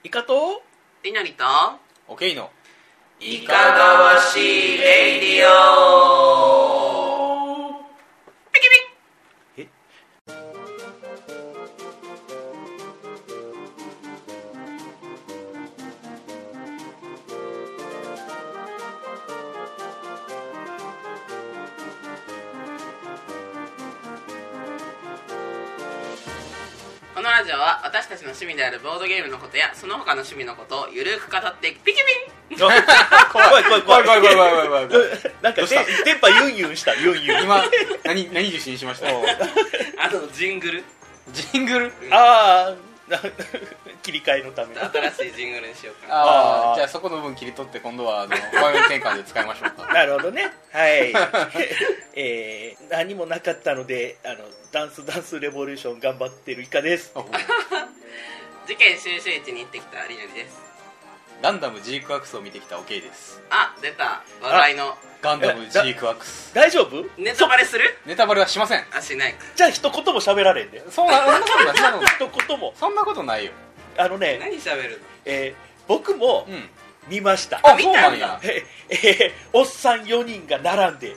イカとりのりとオケイのいかがわしいレイディオピキピこのラジオは私たちの趣味であるボードゲームのことやその他の趣味のことをゆるく語っていくピキピン怖いなんかどうした電波ユンユンしたユンユン今何受信しましたあとジングルジングルああ切り替えのため新しいジングルにしようかなあーじゃあそこの分切り取って今度は画面転換で使いましょうかなるほどねはい何もなかったのでダンスレボリューション頑張ってるイカです事件収集市に行ってきたりのりです。 ガンダムジークアクスを見てきたオケイです。 あ、出た話題のガンダムジークアクス大丈夫ネタバレする？ ネタバレはしません。 あ、しないか。 じゃあ一言も喋られんでそんなことない一言もそんなことないよ。 何喋る僕もうん見ました、 あ、 見そうなんや。 たんだおっさん4人が並んで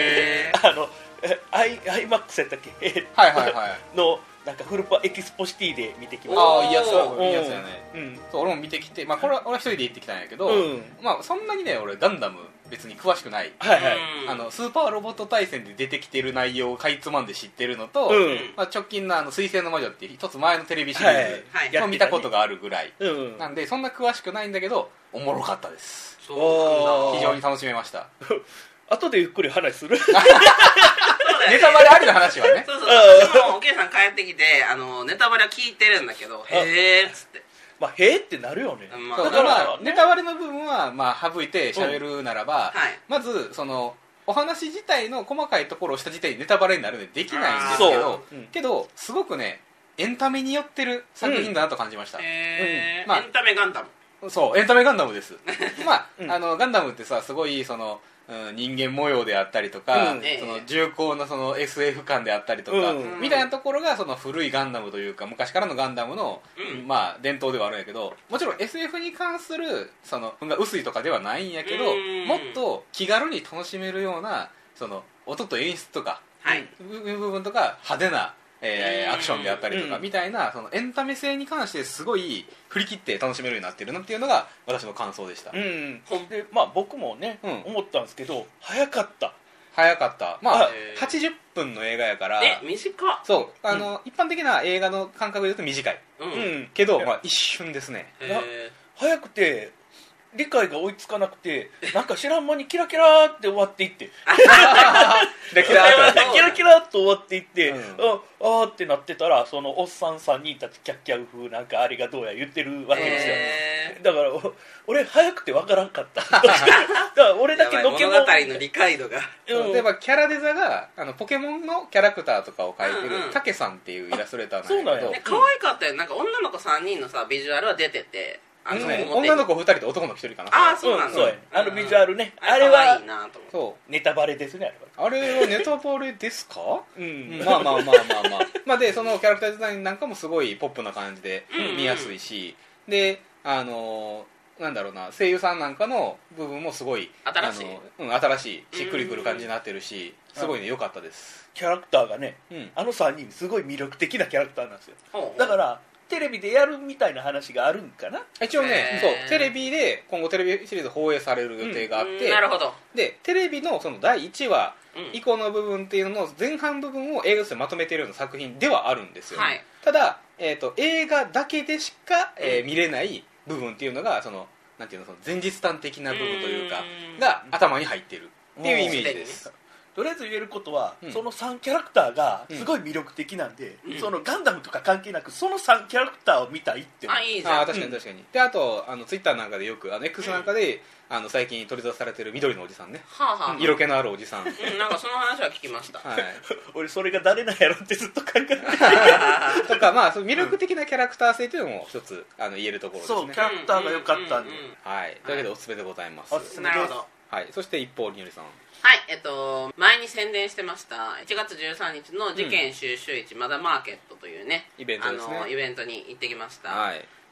IMAX やったっけ、 はいはいはいのなんかフルパエキスポシティで見てきましああ、いいやつうんいいやつやね。 たそう俺も見てきて、まあこれは俺は一人で行ってきたんやけど、 うんまあそんなにね俺ガンダム別に詳しくない。 はいはいスーパーロボット対戦で出てきてる内容をかいつまんで知ってるのと、 うんまあ、直近の水星の魔女っていう一つ前のテレビシリーはいズを見たことがあるぐらい、 うんなんでそんな詳しくないんだけどおもろかったです。 そうなんだ。 非常に楽しめました。 後でゆっくり話するネタバレありの話はね。 そう私もおけいさん帰ってきてネタバレは聞いてるんだけど、へーっつって。 まあへーってなるよね、 まあそうだからネタバレの部分はまあ省いて喋るならば、 はいまずそのお話自体の細かいところをした時点でネタバレになるのでできないんですけそど、 ううんけどすごくねエンタメに寄ってる作品だなと感じました。まあエンタメガンダム。 そうエンタメガンダムですまあ、 うんガンダムってさすごいその、人間模様であったりとか、 うんその重厚なその SF 感であったりとか、 うんみたいなところがその古いガンダムというか昔からのガンダムの、 うんまあ伝統ではあるんやけど、もちろん SF に関するそのが薄いとかではないんやけど、 うんもっと気軽に楽しめるようなその音と演出とかはい。 部分とか派手なアクションであったりとかうんみたいなそのエンタメ性に関してすごい振り切って楽しめるようになってるなっていうのが私の感想でした。 うんでまあ僕もね、 うん思ったんですけど早かった早かったまああ 80分の映画やから短っ。 そう一般的な映画の感覚で言うと短いうん。 けど、まあ、一瞬ですね。 早くて理解が追いつかなくてなんか知らん間にキラキラって終わっていってキラキラーってキラキラっと終わっていって、 うんあーってなってたらそのおっさん3人たちキャッキャウ風なんかあれがどうや言ってるわけですよ、だから俺早くてわからんかっただから俺だけやばいのけも物語の理解度が。 うん例えばキャラデザがポケモンのキャラクターとかを描いてうんうんるタケさんっていうイラストレーターなんそうなんややけど、 ね、可愛かったよ。なんか女の子3人のさビジュアルは出てて、 女の子2人と男の子1人かな。 ああそうなんだ。 そうやビジュアルね、ああれ可れは愛いなと思って。 そネタバレですねうあれはネタバレですかうんまあまあでそのキャラクターデザインなんかもすごいポップな感じで見やすいし、でなんだろうな声優さんなんかの部分もすごい新しい新しいしっくりくる感じになってるしすごいね良かったです。 キャラクターがねうんあの3人すごい魅力的なキャラクターなんですよほうほうだからテレビでやるみたいな話があるんかな一応ねへーそうテレビで今後テレビシリーズ放映される予定があって、 なるほど。 でテレビのその第1話うん以降の部分っていうのの前半部分を映画としてまとめているような作品ではあるんですよ、 はい。 ただ、映画だけでしか、 うん見れない部分っていうのがそのなんていうのその前日談的な部分というかうんが頭に入ってるっていうイメージでもす。 とりあえず言えることは、 うんその3キャラクターがすごい魅力的なんで、 うんそのガンダムとか関係なくその3キャラクターを見たいってあ、いいじゃん。 あ確かに確かに、であとツイッターなんかでよくX なんかで、最近取り出されてる緑のおじさんね、 はあはあ。 色気のあるおじさん、はい、 うん、なんかその話は聞きました。 俺それが誰なんやろってずっと考えてとかまあその魅力的なキャラクター性というのも一つ言えるところですね。 そうキャラクターが良かったんで、 はい、というわけでおすすめでございます。 おすすめなるほど。 はい、そして一方りのりさん。 はい前に宣伝してました1月13日の事件収集市まだマーケットというね、 イベントですねイベントに行ってきました、 はい、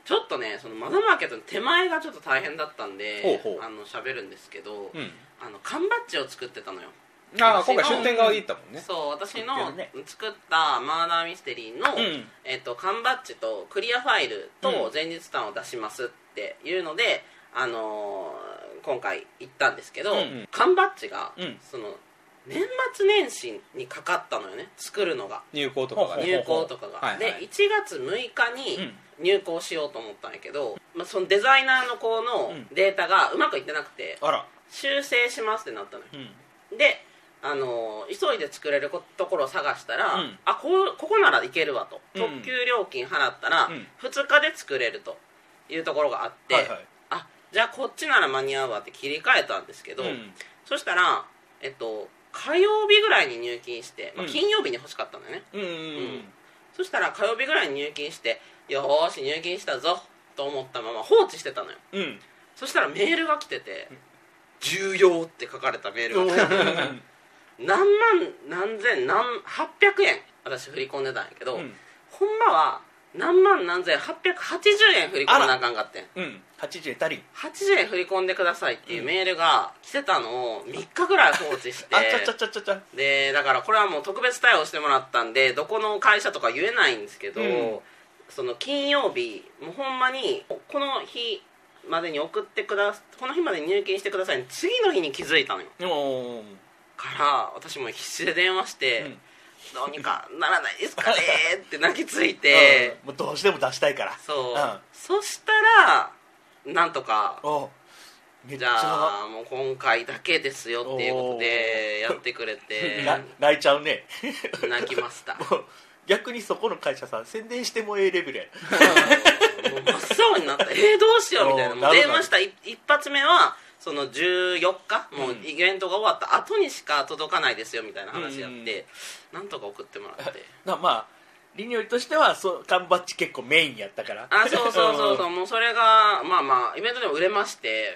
ちょっとねそのマザーマーケットの手前がちょっと大変だったんでほうほう喋るんですけど、 うん、 缶バッジを作ってたのよ。 ああ今回出店側で行ったもんね。 そう私の作ったマーダーミステリーの、缶バッジとクリアファイルと前日談を出しますっていうので、今回行ったんですけど、缶バッジが、その年末年始にかかったのよね、作るのが。 入稿とかがね。 入稿とかが、で1月6日に入稿しようと思ったんやけど、そのデザイナーの子のデータがうまくいってなくて、修正しますってなったのよ、で急いで作れるところを探したら、ここならいけるわと、特急料金払ったら2日で作れるというところがあって、じゃあこっちなら間に合うわって切り替えたんですけど、そしたら火曜日ぐらいに入金して、金曜日に欲しかったんだよね、そしたら火曜日ぐらいに入金して、よーし入金したぞと思ったまま放置してたのよ、そしたらメールが来てて、重要って書かれたメールが来て何万何千何800円私振り込んでたんやけど、ほんまは何万何千880円振り込まなあかんかってん、 80円足りん、 80円振り込んでくださいっていうメールが来てたのを3日ぐらい放置してでだからこれはもう特別対応してもらったんでどこの会社とか言えないんですけど、その金曜日もうほんまにこの日までにこの日までに入金してください、次の日に気づいたのよ。から私も必死で電話して、どうにかならないですかねって泣きついて、 もうどうしても出したいから。 そしたらなんとかじゃあもう今回だけですよっていうことでやってくれて泣いちゃうね。 泣きました。 逆にそこの会社さん宣伝してもええレベルや。 もう真っ青になった。どうしようみたいな。もう電話した一発目はその14日もうイベントが終わった後にしか届かないですよみたいな話やって、なんとか送ってもらって。 まあリニョリとしては缶バッジ結構メインやったから。 そうもうそれがまあイベントでも売れまして、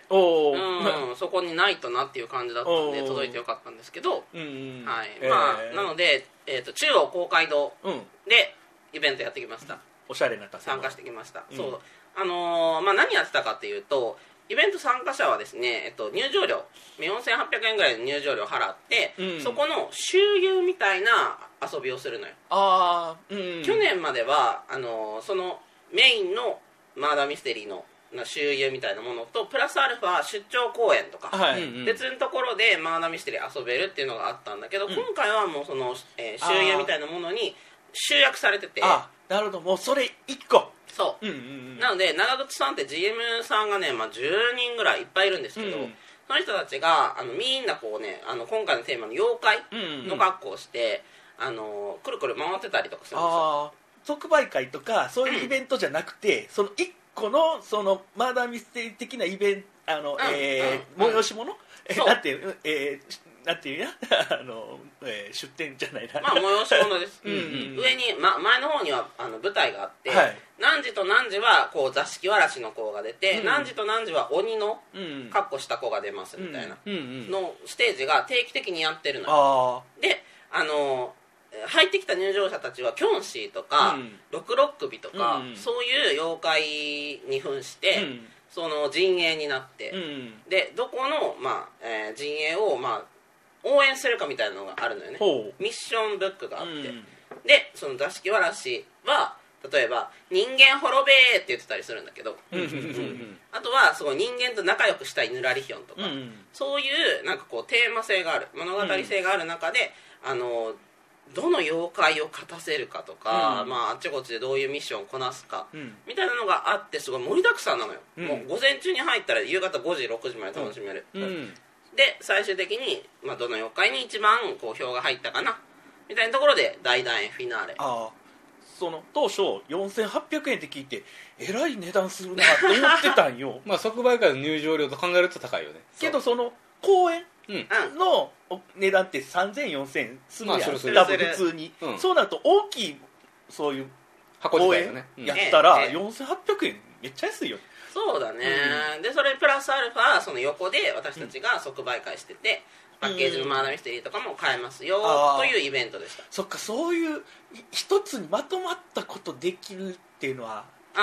そこにないとなっていう感じだったんで届いてよかったんですけど、なので中央公会堂でイベントやってきました。 おしゃれな参加してきました。何やってたかっていうと、イベント参加者はですね、入場料4800円ぐらいの入場料払って、そこの周遊みたいな遊びをするのよ。去年まではそのメインのマーダーミステリーの周遊みたいなものとプラスアルファ出張公演とか、別のところでマーダーミステリー遊べるっていうのがあったんだけど、今回はもうその、周遊みたいなものに集約されてて、 なるほど、もうそれ1個。 そう、なので長靴さんって GM さんがね、10人ぐらいいっぱいいるんですけど、その人たちがみんなこうね今回のテーマの妖怪の格好をして、くるくる回ってたりとかするんですよ。 即売会とかそういうイベントじゃなくて、その1個のそのマーダーミステリー的なイベント催し物なんていうや出店じゃないな、 催し物です。上に、前の方には舞台があって、何時と何時はこう座敷わらしの子が出て、何時と何時は鬼の格好した子が出ますみたいなのステージが定期的にやってるので、入ってきた入場者たちはキョンシーとか六六首とか、そういう妖怪に扮して、その陣営になって、でどこの、陣営を、応援するかみたいなのがあるのよね。ミッションブックがあって、でその座敷わらしは例えば「人間滅べ」って言ってたりするんだけど、あとはその人間と仲良くしたいぬらりひょんとか、そういうなんかこうテーマ性がある物語性がある中で、どの妖怪を勝たせるかとか、あっちこっちでどういうミッションをこなすか、みたいなのがあって、すごい盛りだくさんなのよ。もう午前中に入ったら夕方5時6時まで楽しめる、で最終的に、どの妖怪に一番こう票が入ったかなみたいなところで大団円フィナーレ。 その当初4800円って聞いてえらい値段するなって思ってたんよ。 即売会の入場料と考えると高いよね。 けどその公演の値段って3000、4000するやん、多分普通に、そうなると大きいそういう公演やったら4800円めっちゃ安いよ。 そうだね、でそれプラスアルファその横で私たちが即売会してて、パッケージのマーダーミステリーとかも買えますよというイベントでした。 そっか、そういう一つにまとまったことできるっていうのは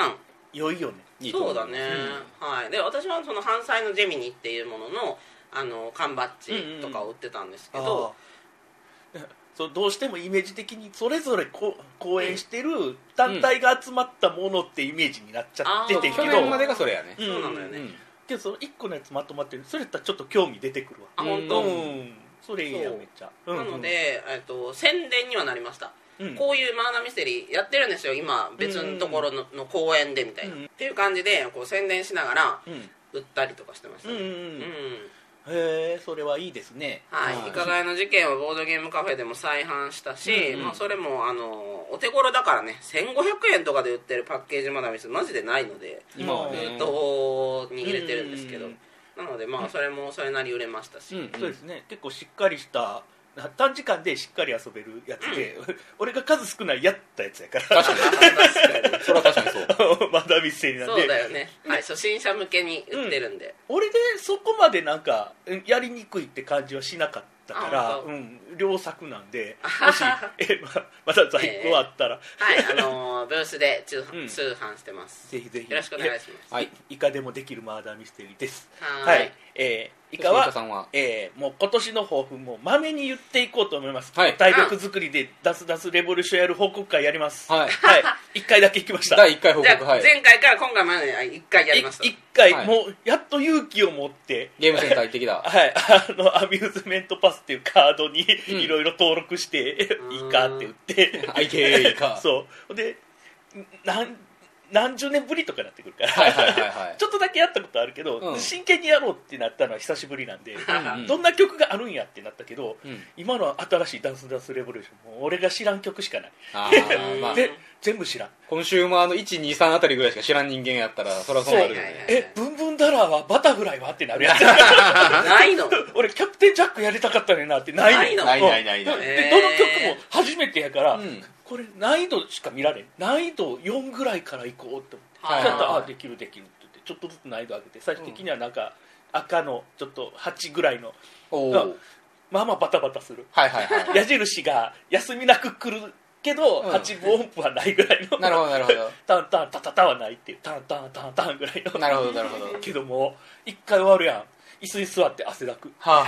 良いよね。 そうだね、はい。で私はその阪西のジェミニっていうものの缶バッジとかを売ってたんですけど、 そうどうしてもイメージ的にそれぞれ公演してる団体が集まったものってイメージになっちゃってて、 去年までがそれやね。 そうなんだよね。 けどその1個のやつまとまってる、それやったらちょっと興味出てくるわ。 本当。 それいいや、めっちゃ。 なので宣伝にはなりました。こういうマーダーミステリーやってるんですよ今、別のところの公演でみたいな、っていう感じでこう宣伝しながら売ったりとかしてましたね。 へえ、それはいいですね。 はい、イカガイの事件はボードゲームカフェでも再販したし、それもお手頃だからね、1500円とかで売ってるパッケージマダミスマジでないので、 今はね封筒に入れてるんですけど、なのでそれもそれなり売れましたし、 そうですね、結構しっかりした短時間でしっかり遊べるやつで、俺が数少ないやったやつやから。 確かにそれは確かにそうマダミステリーなんで。 そうだよね、はい、初心者向けに売ってるんで、 俺でそこまでなんかやりにくいって感じはしなかったから、良作なんで、もしまだ在庫あったら、 はい、ブースで通販してます。 ぜひぜひよろしくお願いします。 はい、イカでもできるマーダーミステリーです。 はい、 イカはもう今年の抱負もまめに言っていこうと思います。体力作りでダスダスレボリューションやる報告会やります。はい、1回だけ行きました。 第1回報告。 前回から今回まで1回やりました。 1回もうやっと勇気を持ってゲームセンター行ってきた。 はい、アミューズメントパスっていうカードにいろいろ登録してイカって言って IKA イカそうで何十年ぶりとかなってくるからちょっとだけやったことあるけど、真剣にやろうってなったのは久しぶりなんで、どんな曲があるんやってなったけど、今の新しいダンスダンスレボリューションも俺が知らん曲しかないで全部知らん。 コンシューマーの 1,2,3 あたりぐらいしか知らん人間やったらそれはそうなるよね。 ブンブンダラーはバタフライはってなるやつないの。 俺キャプテンジャックやりたかったねんなってないの。 ないでどの曲も初めてやからこれ難易度しか見られん、難易度4ぐらいからいこうって思って、できるって言ってちょっとずつ難易度上げて、最終的にはなんか赤のちょっと8ぐらいのまあまあバタバタする矢印が休みなく来るけど8分音符はないぐらいの、 なるほどなるほど、 タンタンタタタはないっていう、タンタンタンタンぐらいの、 なるほどなるほどけども1回終わるやん、椅子に座って汗だく、は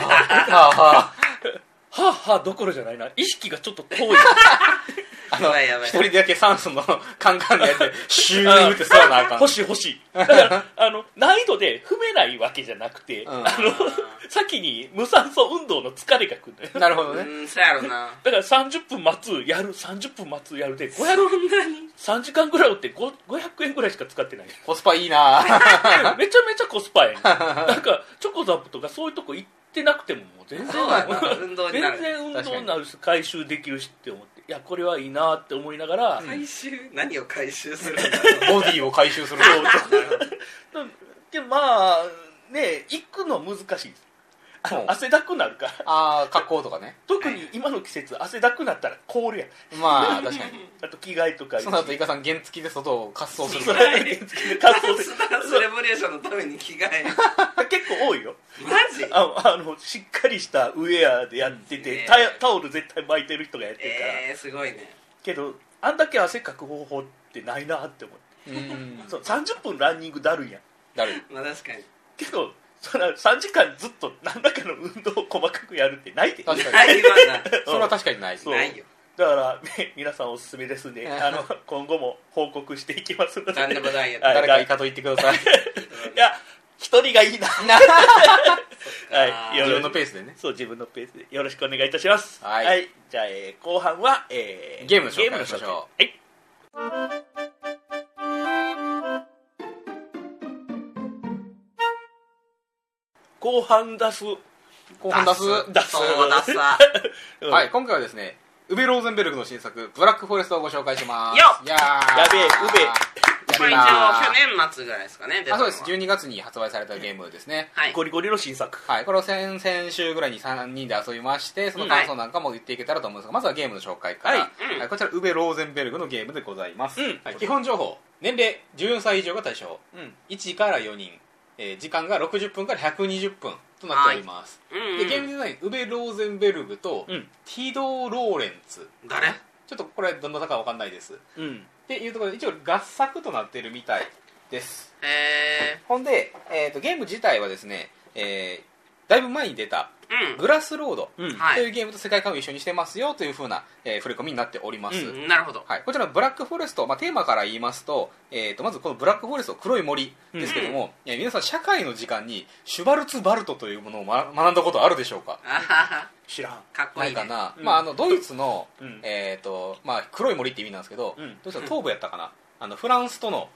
あどころじゃないな、意識がちょっと遠い一人だけ酸素のカンカンのやつでシューって座らなあかん。 欲しいだから難易度で踏めないわけじゃなくて、先に無酸素運動の疲れがくるのよ。 なるほどね。 そうやろな。 だから30分待つやるで3時間ぐらい打って500円ぐらいしか使ってない。 コスパいいなめちゃめちゃコスパやねん。なんかチョコザップとかそういうとこ行ってなくてももう全然運動になる、 全然運動になるし回収できるしって思って、いやこれはいいなって思いながら、 何を回収するんだろう。ボディを回収するでまあね、行くの難しいです。汗だくなるから。 格好とかね。 特に今の季節汗だくなったら凍るやん。 まあ確かに。 あと着替えとか。 その後イカさん原付で外を滑走する。 原付で滑走する。レボリューションのために着替え。 結構多いよ。 マジ？ しっかりしたウェアでやってて、タオル絶対巻いてる人がやってるから。 すごいね。 けどあんだけ汗かく方法ってないなって思って。そう30分ランニングだるいやん。 だるい。 まあ確かに。 けど3時間ずっと何らかの運動を細かくやるってないで。 確かにないわな。 それは確かにない。 ないよ。 だからね、皆さんおすすめですね。今後も報告していきますので。 何でもないやつ。 誰かイカと言ってください。いや一人がいいな。 はい。自分のペースでね。 そう、自分のペースでよろしくお願いいたします。 はい。 じゃあ後半はゲームの紹介をしましょう。はい。 後半出す。 はい、今回はですね、ウベ・ローゼンベルグの新作ブラックフォレストをご紹介します。 よっ、やべえ、ウベ。 一応去年末ぐらいですかね。 そうです、12月に発売されたゲームですね。 ゴリゴリの新作。 はい、これを先週ぐらいに3人で遊びまして、その感想なんかも言っていけたらと思うんですが、まずはゲームの紹介から。こちらウベ・ローゼンベルグのゲームでございます。基本情報、年齢14歳以上が対象、1から4人、時間が60分から120分となっております。でゲームデザイン、ウベ・ローゼンベルグとティド・ローレンツ。 誰？ ちょっとこれどんな方か分かんないです。っていうところで一応合作となっているみたいです。 へほんで、ゲーム自体はですね、だいぶ前に出たグラスロードというゲームと世界観を一緒にしてますよという風な、触れ込みになっております。 なるほど。 はい、こちらのブラックフォレスト、テーマから言いますと、まずこのブラックフォレスト黒い森ですけども、皆さん社会の時間にシュバルツバルトというものを学んだことあるでしょうか？ 知らん。 かっこいいね。 ないかな。ドイツの、黒い森って意味なんですけど、ドイツの東部やったかな、フランスとの、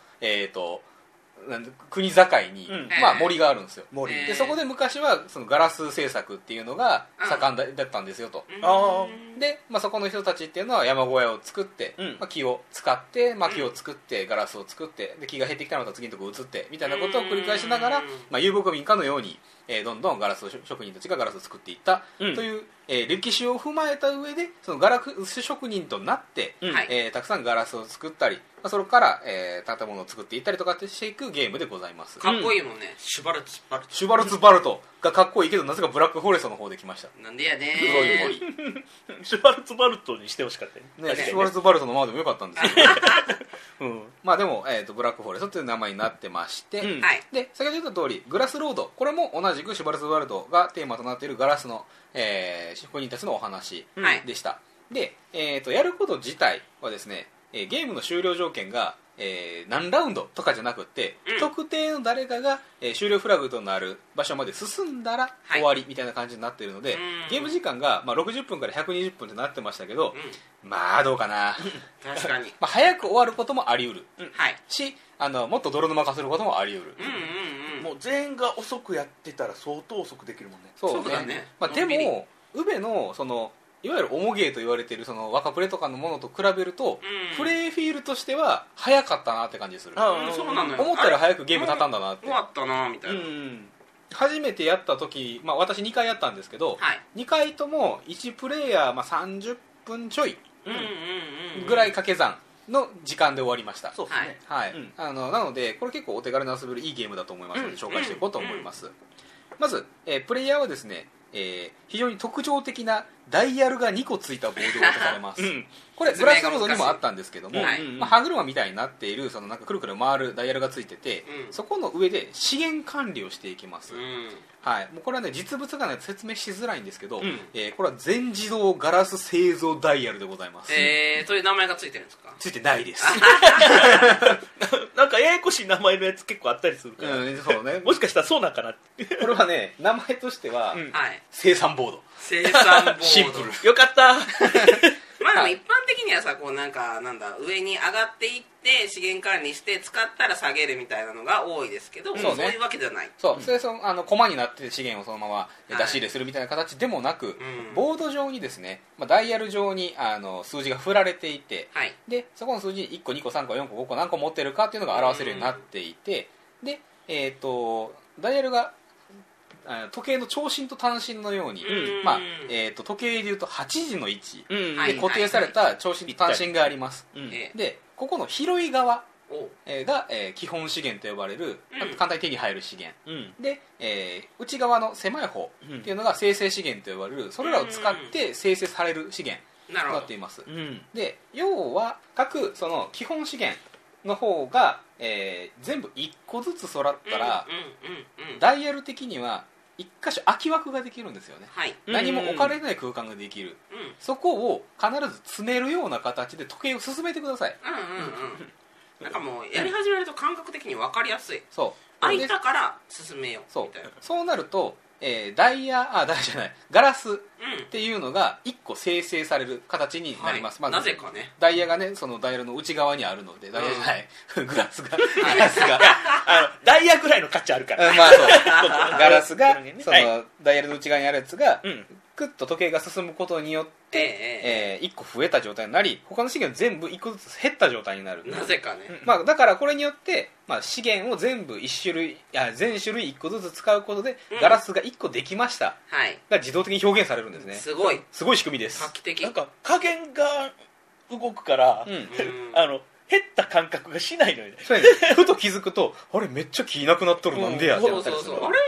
国境に、森があるんですよ。でそこで昔はそのガラス製作っていうのが盛んだったんですよと。で、そこの人たちっていうのは山小屋を作って、木を使って、木を作ってガラスを作って、で木が減ってきたらまた次のとこ移ってみたいなことを繰り返しながら、遊牧民家のように、どんどんガラス職人たちがガラスを作っていったという、歴史を踏まえた上でそのガラス職人となって、たくさんガラスを作ったり、それから、建物を作っていったりとかってしていくゲームでございます。 かっこいいもんね。シュバルツバルト。 シュバルツバルトがかっこいいけど、なぜかブラックフォレストの方で来ました。 なんでやね黒い森。 シュバルツバルトにしてほしかったね。シュバルツバルトのままでもよかったんですけど、でも、ブラックフォレストという名前になってまして、で先ほど言った通りグラスロード、これも同じくシュバルツバルトがテーマとなっているガラスの、職人たちのお話でした。で、やること自体はですね、ゲームの終了条件が何ラウンドとかじゃなくて、特定の誰かが、終了フラグとなる場所まで進んだら終わりみたいな感じになっているので、ゲーム時間が、60分から120分となってましたけど、どうかな確かに早く終わることもあり得る、しもっと泥沼化することもあり得る、 もう全員が遅くやってたら相当遅くできるもんね。 そうだね。でも宇部のそのいわゆる重ゲーと言われているその若プレとかのものと比べると、プレイフィールとしては早かったなって感じする。 そうなのよ。 思ったら早くゲーム畳んだなって。 終わったなみたいな。 初めてやった時、私2回やったんですけど、2回とも1プレイヤー30分ちょいぐらい掛け算の時間で終わりました。 そうですね。 はい。なのでこれ結構お手軽に遊べるいいゲームだと思いますので紹介していこうと思います。まず、プレイヤーはですね、非常に特徴的なダイヤルが2個ついたボードが渡されます、これグラスロードにもあったんですけども、歯車みたいになっているそのなんかくるくる回るダイヤルがついてて、そこの上で資源管理をしていきます、はい、もうこれはね実物がね説明しづらいんですけど、これは全自動ガラス製造ダイヤルでございます。 そういう名前がついてるんですか？ ついてないですなんかややこしい名前のやつ結構あったりするから、 そうね、 もしかしたらそうなんかなってこれはね名前としては、生産ボード、 生産ボードシンプル。よかったでも一般的にはさ、こうなんだ上に上がっていって資源管理して使ったら下げるみたいなのが多いですけど、そういうわけではない。 それコマになって資源をそのまま出し入れするみたいな形でもなく、ボード上にですね、ダイヤル上に数字が振られていて、でそこの数字1個2個3個4個5個何個持ってるかっていうのが表せるようになっていて、でダイヤルが時計の長針と短針のように、時計でいうと8時の位置で固定された長針と短針があります、でここの広い側が基本資源と呼ばれる簡単に手に入る資源、で内側の狭い方っていうのが生成資源と呼ばれる、それらを使って生成される資源となっています。で要は各その基本資源の方が、全部1個ずつ揃ったら、ダイヤル的には1箇所空き枠ができるんですよね、何も置かれない空間ができる、そこを必ず詰めるような形で時計を進めてください。 なんかもうやり始めると感覚的に分かりやすい。空いたから進めようみたいな。 そうなるとガラスっていうのが1個生成される形になります、 なぜかね。 ダイヤがねそのダイヤルの内側にあるので、ダイヤじゃないグラスがダイヤぐらいの価値あるからガラスがそのダイヤルの内側にあるやつがクッと時計が進むことによって1個増えた状態になり、他の資源全部1個ずつ減った状態になる。 なぜかね。 だからこれによって資源を全部全種類1個ずつ使うことでガラスが1個できましたが自動的に表現されるんですね。すごい仕組みです。 画期的。 なんか加減が動くから減った感覚がしないのよね。 ふと気づくとあれめっちゃ気なくなっとる、なんでやってなったりする。 あれ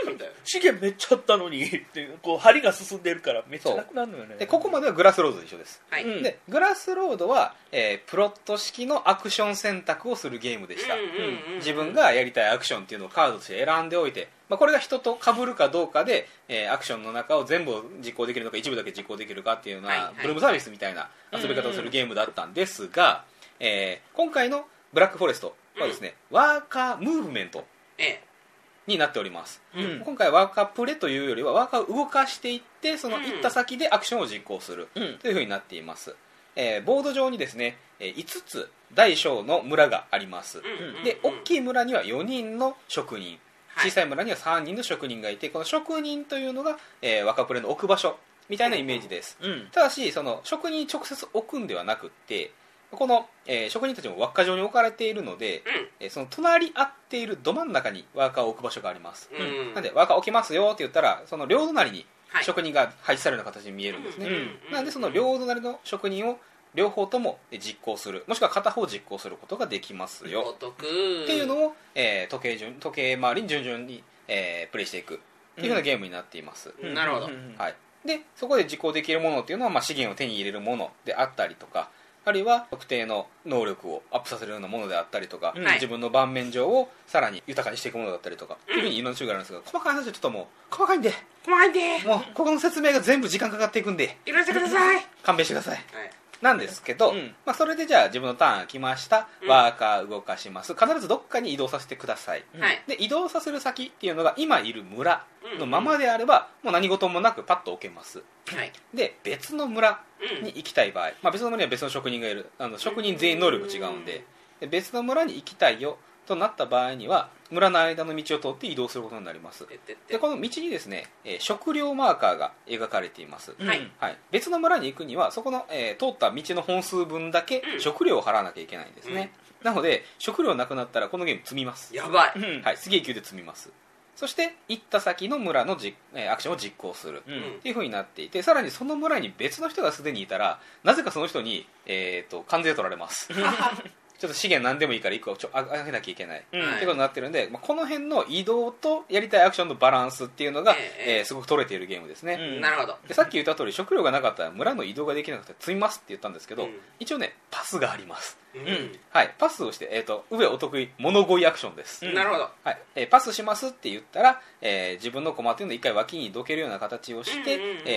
みたいな資源めっちゃあったのにってこう針が進んでるからめっちゃなくなるのよね。 でここまではグラスロードと一緒です、 はい、 でグラスロードは、プロット式のアクション選択をするゲームでした。自分がやりたいアクションっていうのをカードとして選んでおいて、これが人と被るかどうかで、アクションの中を全部実行できるのか一部だけ実行できるかっていうような、ブルームサービスみたいな遊び方をするゲームだったんですが、今回のブラックフォレストはですね、ワーカームーブメントになっております、今回はワーカープレというよりはワーカーを動かしていってその行った先でアクションを実行するというふうになっています、ボード上にですね5つ大小の村があります、で大きい村には4人の職人、小さい村には3人の職人がいて、この職人というのが、ワーカープレの置く場所みたいなイメージです、ただしその職人に直接置くんではなくってこの、職人たちも輪っか状に置かれているので、その隣り合っているど真ん中にワーカーを置く場所があります、なんでワーカー置きますよって言ったらその両隣に職人が配置されるような形に見えるんですね、なのでその両隣の職人を両方とも実行する、もしくは片方実行することができますよっていうのを、時計回りに順々に、プレイしていくっていうようなゲームになっています、 なるほど、 はい、でそこで実行できるものっていうのは、資源を手に入れるものであったりとか、あるいは特定の能力をアップさせるようなものであったりとか、自分の盤面上をさらに豊かにしていくものだったりとか、というふうにいろんな種類があるんですが、細かい話はちょっともう細かいんでもうここの説明が全部時間かかっていくんで許してください勘弁してください、なんですけど、それでじゃあ自分のターンが来ました、ワーカー動かします、必ずどっかに移動させてください、で移動させる先っていうのが今いる村のままであれば、もう何事もなくパッと置けます、で別の村に行きたい場合、別の村には別の職人がいる、職人全員能力違うんで、別の村に行きたいよとなった場合には村の間の道を通って移動することになります。でこの道にですね、食料マーカーが描かれています、別の村に行くにはそこの、通った道の本数分だけ食料を払わなきゃいけないんですね、なので食料なくなったらこのゲーム積みます。 やばい、 すげえ勢いで積みます。そして行った先の村のアクションを実行するっていう風になっていて、さらにその村に別の人がすでにいたらなぜかその人に、関税取られますちょっと資源何でもいいから1個上げなきゃいけない、っていうことになってるんで、この辺の移動とやりたいアクションのバランスっていうのが、すごく取れているゲームですね、 なるほど。 でさっき言った通り食料がなかったら村の移動ができなくて積みますって言ったんですけど、一応ねパスがあります、パスをして、上お得意物乞いアクションです、 なるほど、 パスしますって言ったら、自分の駒っていうのを一回脇にどけるような形をして、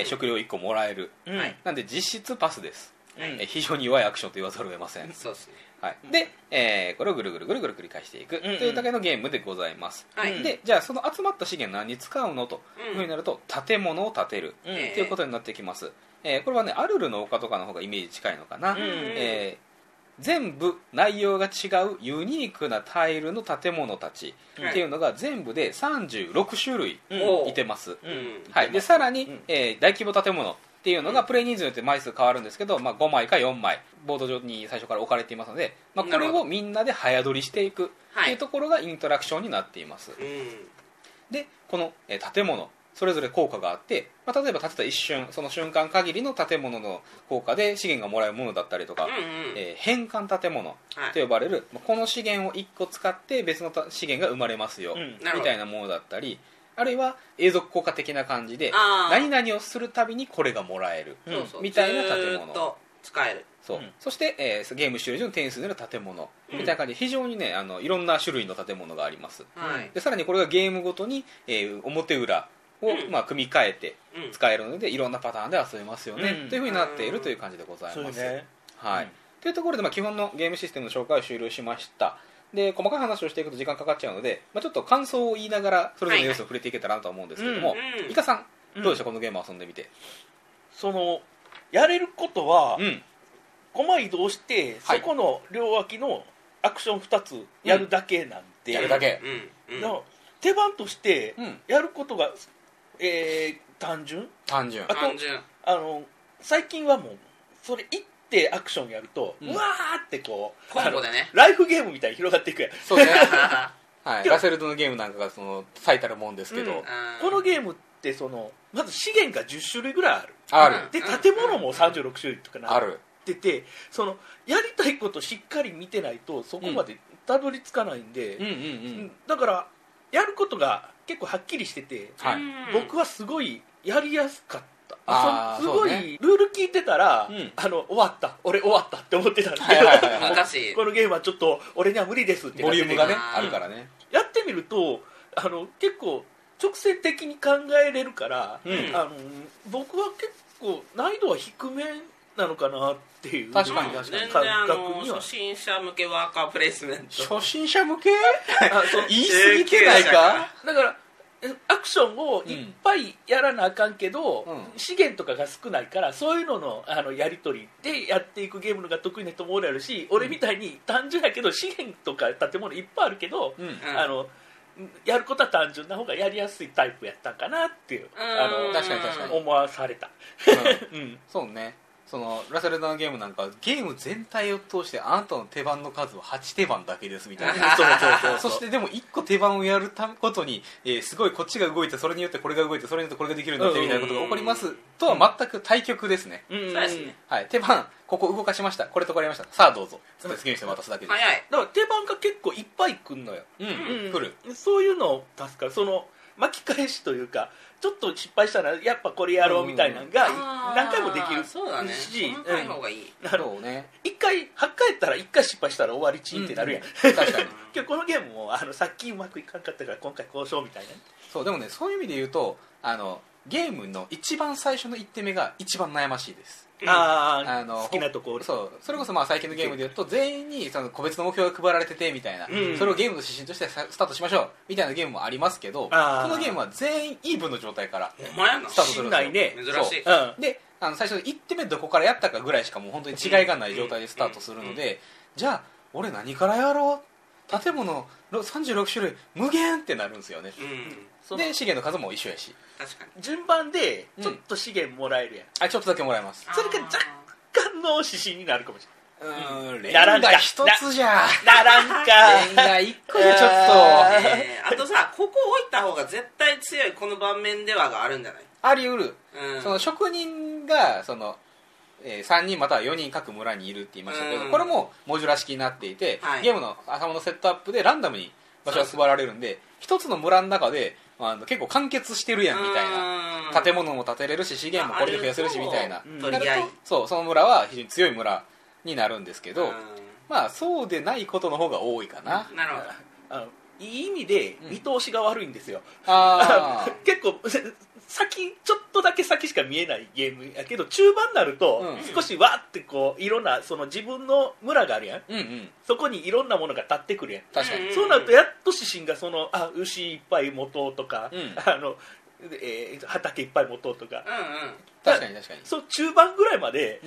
食料1個もらえる、なんで実質パスです、非常に弱いアクションと言わざるを得ません。 そうですね、 で、これをぐるぐる繰り返していくというだけのゲームでございます、でじゃあその集まった資源何に使うのというふうになると、建物を建てるということになってきます、これはねアルルの丘とかの方がイメージ近いのかな、全部内容が違うユニークなタイルの建物たちっていうのが全部で36種類いてます、でさらに、大規模建物っていうのがプレイ人数によって枚数変わるんですけど、5枚か4枚ボード上に最初から置かれていますので、これをみんなで早取りしていくっていうところがイントラクションになっています、でこの建物それぞれ効果があって、例えば建てた一瞬その瞬間限りの建物の効果で資源がもらえるものだったりとか、変換建物と呼ばれる、この資源を1個使って別の資源が生まれますよ、みたいなものだったり、あるいは永続効果的な感じで何々をするたびにこれがもらえる、みたいな建物、 ずっと使える、 そして、ゲーム終了時の点数での建物、みたいな感じで非常にねいろんな種類の建物があります、でさらにこれがゲームごとに、表裏を、組み替えて使えるので、いろんなパターンで遊べますよね、というふうになっているという感じでございます、というところで、基本のゲームシステムの紹介を終了しました。で細かい話をしていくと時間かかっちゃうので、ちょっと感想を言いながらそれぞれの要素を触れていけたらなと思うんですけども、イカさんどうでした、このゲームを遊んでみて。 そのやれることは、駒移動して、そこの両脇のアクション2つやるだけなんで、 やるだけ、 手番としてやることが、単純あと最近はもうそれ一手アクションやると、うわーってこうコンボでねライフゲームみたいに広がっていくやん。 そうねラセルドのゲームなんかが最たるもんですけど、 このゲームってまず資源が10種類ぐらいあるで、建物も36種類とかなってて、やりたいことしっかり見てないとそこまでたどり着かないんで、だからやることが結構はっきりしてて、 はい、 僕はすごいやりやすかった。すごい、ね、ルール聞いてたら、終わったって思ってたんですけど、このゲームはちょっと俺には無理ですってボリュームがねあるからね。 やってみると結構直線的に考えれるから、僕は結構難易度は低めなのかなっていう。 確かに全然初心者向けワーカープレイスメント。 初心者向け言い過ぎてないか。 だからアクションをいっぱいやらなあかんけど、資源とかが少ないからそういうののやり取りでやっていくゲームのが得意な人もおるし、俺みたいに単純やけど資源とか建物いっぱいあるけど、やることは単純な方がやりやすいタイプやったんかなっていう確かに思わされた。 そうね。そのラセルダのゲームなんかゲーム全体を通してあなたの手番の数は8手番だけですみたいなそしてでも1個手番をやることに、すごいこっちが動いてそれによってこれが動いてそれによってこれができるんだってみたいなことが起こりますとは全く対極ですね。 そうですね。 はい、手番ここ動かしました、これとこれやりました、さあどうぞつって次の人に渡すだけです。 早い。 だから手番が結構いっぱい来んのよ。 来る。 そういうの助かる。その巻き返しというかちょっと失敗したらやっぱこれやろうみたいなのが何回もできるし、 そうだね、細かい方がいい。 そうね。 1回8回やったら1回失敗したら終わりチンってなるやん。 確かに今日このゲームもさっきうまくいかんかったから今回こうしようみたいな。 そうでもね、そういう意味で言うとゲームの一番最初の1手目が一番悩ましいです。 好きなところ。 それこそ最近のゲームで言うと全員にその個別の目標が配られててみたいな、それをゲームの指針としてスタートしましょうみたいなゲームもありますけど、このゲームは全員イーブンの状態からスタートするんですよ。 ね、 珍しい。 で最初1手目どこからやったかぐらいしかもう本当に違いがない状態でスタートするので、じゃあ俺何からやろう、建物36種類無限ってなるんですよね。で資源の数も一緒やし、 確かに順番でちょっと資源もらえるやん。 ちょっとだけもらえます。 それが若干の指針になるかもしれない。 レンガ一つじゃならんか。 レンガ一個じゃちょっと、 あとさ、ここ置いた方が絶対強いこの盤面ではがあるんじゃない？ あり得る。その職人がその3人または4人各村にいるって言いましたけど、これもモジュラ式になっていて、ゲームの頭のセットアップでランダムに場所が配られるんで、一つの村の中で結構完結してるやんみたいな、建物も建てれるし資源もこれで増やせるしみたいな、その村は非常に強い村になるんですけど、そうでないことの方が多いかな。 なるほど。 いい意味で見通しが悪いんですよ。結構ちょっとだけ先しか見えないゲームやけど、中盤になると少しわってこういろんなその自分の村があるやん、そこにいろんなものが立ってくるやん。 確かに。 そうなるとやっと指針がその牛いっぱい持とうとか、畑いっぱい持とうとか、 確かにそう中盤ぐらいまで、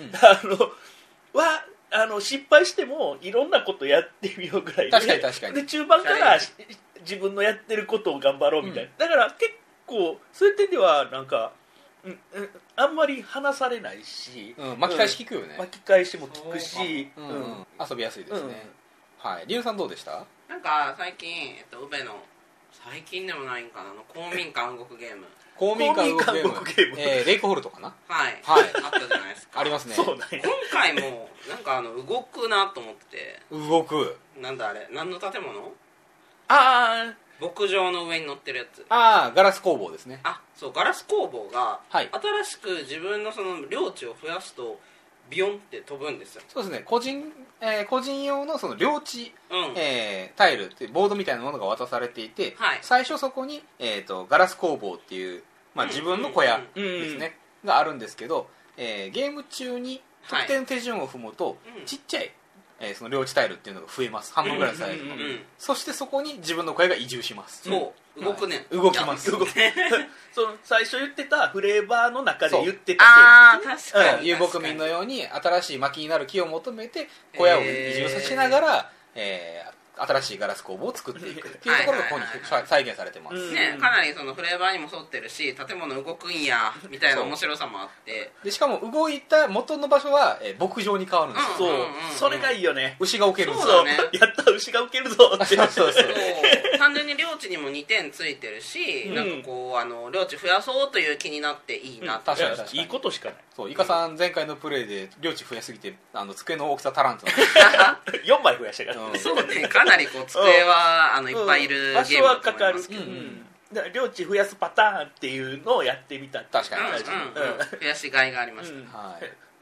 失敗してもいろんなことやってみようぐらいで、 確かにで中盤から自分のやってることを頑張ろうみたいな、だから結構そういう点ではなんか、あんまり話されないし、 巻き返し聞くよね。 巻き返しも聞くし、 遊びやすいですね。はい。リュウさんどうでした？ なんか最近ウベの最近でもないんかな公民館動くゲーム。 公民館動くゲーム。レイクホルトかな？ はい。あったじゃないですか。 ありますね。 今回もなんか動くなと思ってて。 動く。 なんだあれ？何の建物？牧場の上に乗ってるやつ。 ガラス工房ですね。 そう、ガラス工房が新しく自分のその領地を増やすとビヨンって飛ぶんですよ。 そうですね。個人用のその領地、タイルってボードみたいなものが渡されていて、最初そこにガラス工房っていう自分の小屋ですねがあるんですけど、ゲーム中に特定の手順を踏むとちっちゃいその領地タイルっていうのが増えます。半分ぐらいのサイズの。そしてそこに自分の小屋が移住します。 そう動くね。 動きます。 その最初言ってたフレーバーの中で言ってた確かに遊牧民のように新しい薪になる木を求めて小屋を移住させながら新しいガラス工房を作っていくっていうところがここに再現されてます、 かなりそのフレーバーにも沿ってるし、建物動くんやみたいな面白さもあって、 でしかも動いた元の場所は牧場に変わるんですよ。 それがいいよね。 牛が置けるんですよ。やった牛が置けるぞって。 単純に領地にも2点ついてるし、なんかこう領地増やそうという気になっていいなって。 確かにいいことしかない。 そう、イカさん前回のプレイで領地増やすぎて机の大きさ足らんと 4枚増やしたから。 そうね、かなりこう机はいっぱいいるゲームだと思いますけど、 領地増やすパターンっていうのをやってみた。 確かに増やしがいがありました。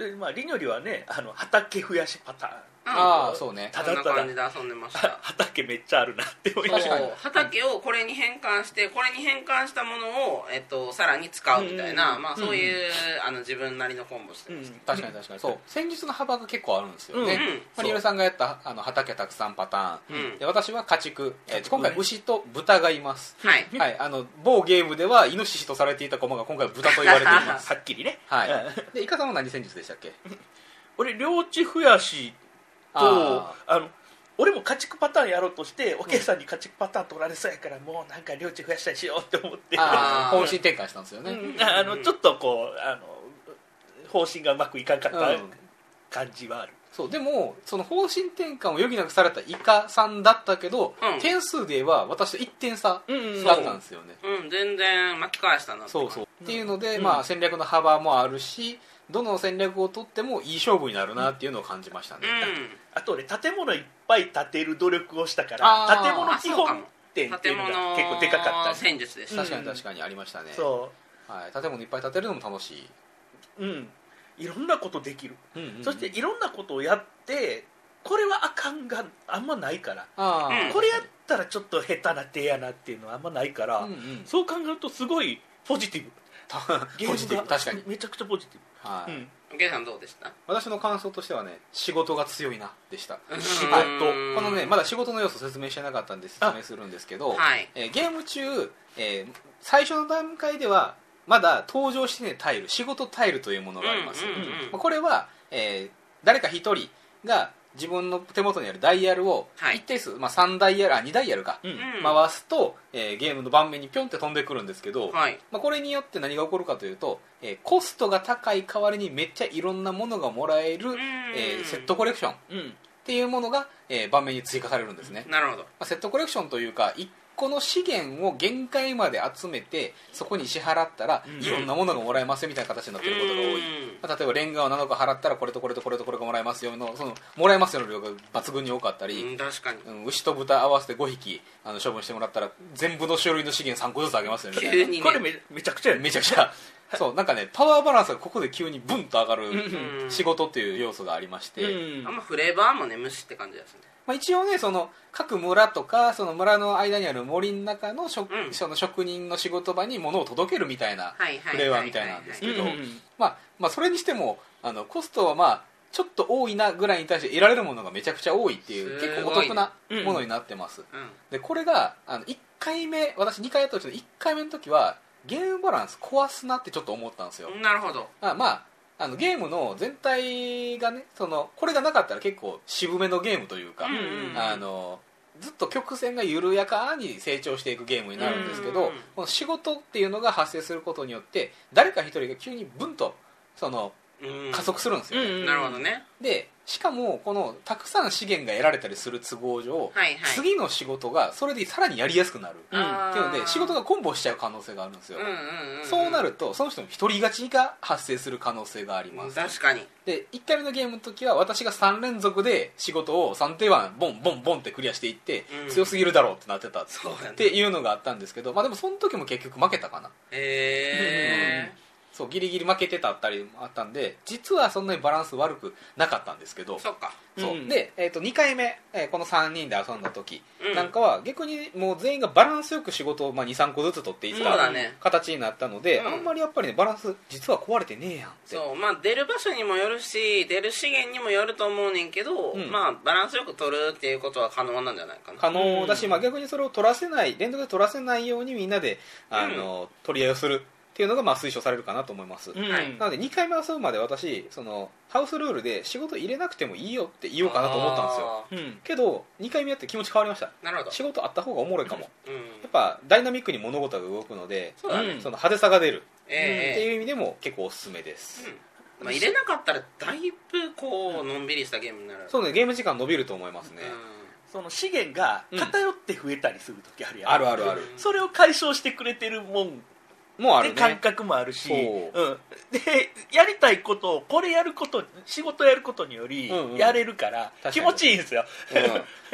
でりのりはね畑増やしパターン。 そうね。 ただただ感じで遊んでました。 畑めっちゃあるなって思いました。 畑をこれに変換してこれに変換したものをさらに使うみたいな、そういう自分なりのコンボしてました。 確かにそう。戦術の幅が結構あるんですよね。リエルさんがやった畑たくさんパターン。で私は家畜。今回牛と豚がいます。はい。某ゲームではイノシシとされていた駒が今回豚と言われています。 はっきりね。 はい。でイカさんは何戦術でしたっけ？ 俺領地増やしと俺も家畜パターンやろうとしておけいさんに家畜パターン取られそうやからもうなんか領地増やしたりしようって思って方針転換したんですよね。 ちょっとこう方針がうまくいかんかった感じはある。 そうでもその方針転換を余儀なくされたイカさんだったけど、点数では私と1点差だったんですよね。 全然巻き返したな。 そうっていうので、戦略の幅もあるしどの戦略を取ってもいい勝負になるなっていうのを感じましたね。 あと俺建物いっぱい建てる努力をしたから建物基本点っていうのが結構でかかった戦術でした。 確かにありましたね。建物いっぱい建てるのも楽しい。 いろんなことできる。そしていろんなことをやってこれはあかんがあんまないからこれやったらちょっと下手な手やなっていうのはあんまないからそう考えるとすごいポジティブ。ゲームが確かにめちゃくちゃポジティブ。 ゲイさんどうでした？ 私の感想としてはね仕事が強いなでした。仕事このねまだ仕事の要素説明してなかったんで説明するんですけど、ゲーム中、最初の段階ではまだ登場してないタイル仕事タイルというものがあります。これは、誰か一人が自分の手元にあるダイヤルを一定数、3ダイヤル2ダイヤルか、回すと、ゲームの盤面にピョンって飛んでくるんですけど、これによって何が起こるかというと、コストが高い代わりにめっちゃいろんなものがもらえる、セットコレクションっていうものが、盤面に追加されるんですね。 なるほど。 セットコレクションというかこの資源を限界まで集めてそこに支払ったらいろんなものがもらえますよみたいな形になっていることが多い。例えばレンガを7個払ったらこれとこれとこれとこれがもらえますよのそのもらえますよの量が抜群に多かったり、 確かに牛と豚合わせて5匹処分してもらったら全部の種類の資源3個ずつあげますよみたいな。 これめちゃくちゃめちゃくちゃそうなんかねパワーバランスがここで急にブンと上がる仕事っていう要素がありまして、 あんまフレーバーもね虫って感じですね。 一応ねその各村とかその村の間にある森の中のその職人の仕事場に物を届けるみたいなフレーバーみたいなんですけど、それにしてもコストはちょっと多いなぐらいに対して得られるものがめちゃくちゃ多いっていう結構お得なものになってます。でこれが1回目私2回やったうちの1回目の時はゲームバランス壊すなってちょっと思ったんですよ。 なるほど。 ゲームの全体がねこれがなかったら結構渋めのゲームというか、ずっと曲線が緩やかに成長していくゲームになるんですけど、この仕事っていうのが発生することによって誰か一人が急にブンと加速するんですよね。 なるほどね。 でしかもこのたくさん資源が得られたりする都合上、次の仕事がそれでさらにやりやすくなるっていうので仕事がコンボしちゃう可能性があるんですよ。そうなるとその人の独り勝ちが発生する可能性があります。 確かに。 で1回目のゲームの時は私が3連続で仕事を3手1ボンボンボンってクリアしていって、強すぎるだろうってなってたっていうのがあったんですけど、でもその時も結局負けたかな。そうギリギリ負けてたったりもあったんで実はそんなにバランス悪くなかったんですけど、で、2回目、この3人で遊んだ時なんかは逆にもう全員がバランスよく仕事を 2,3 個ずつ取っていった形になったので、あんまりやっぱりねバランス実は壊れてねえやんって。 出る場所にもよるし出る資源にもよると思うねんけど、バランスよく取るっていうことは可能なんじゃないかな。 可能だし、逆にそれを取らせない連続で取らせないようにみんなで取り合いをするっていうのが推奨されるかなと思います。なので2回目遊ぶまで私ハウスルールで仕事入れなくてもいいよって言おうかなと思ったんですよ。けど2回目やって気持ち変わりました。 なるほど。 仕事あった方がおもろいかも。やっぱダイナミックに物事が動くので派手さが出るっていう意味でも結構おすすめです。 入れなかったらだいぶのんびりしたゲームになる。 そうね、ゲーム時間伸びると思いますね。 その資源が偏って増えたりする時あるやん。 あるあるある。 それを解消してくれてるもんもあるね、 感覚もあるし、でやりたいことをこれやること仕事やることによりやれるから、気持ちいいんですよ。